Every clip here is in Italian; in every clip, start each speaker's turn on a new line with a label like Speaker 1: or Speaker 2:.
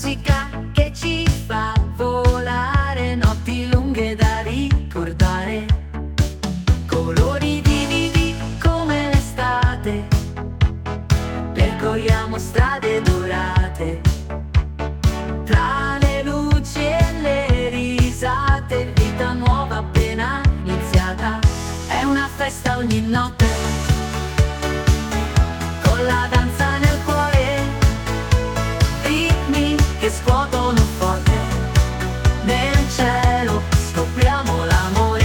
Speaker 1: musica che ci fa volare, notti lunghe da ricordare, colori vividi come l'estate, percorriamo strade dorate, tra le luci e le risate, vita nuova appena iniziata, è una festa ogni notte, con la danza nel cuore, ritmi che scuotono forte, nel cielo scopriamo l'amore,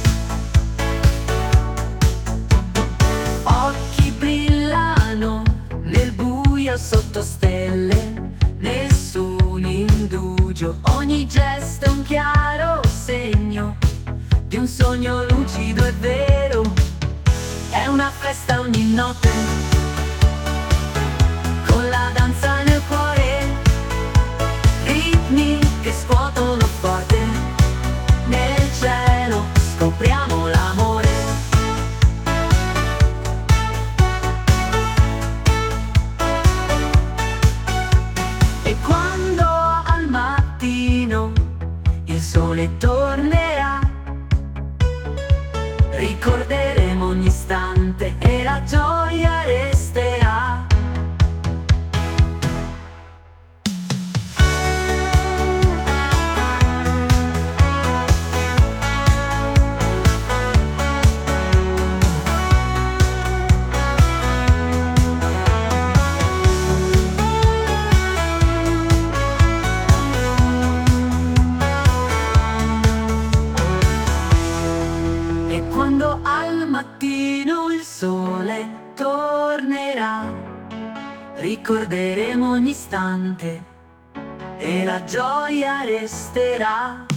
Speaker 1: occhi brillano nel buio sotto stelle, nessun indugio, ogni gesto è un chiaro segno di un sogno lucido e vero, è una festa ogni notte, con la danza nel cuore, ritmi che scuotono forte, nel cielo scopriamo l'amore. E quando al mattino il sole tornerà, ricorderemo ogni istante e la gioia resterà. E quando al mattino il sole tornerà, ricorderemo ogni istante e la gioia resterà.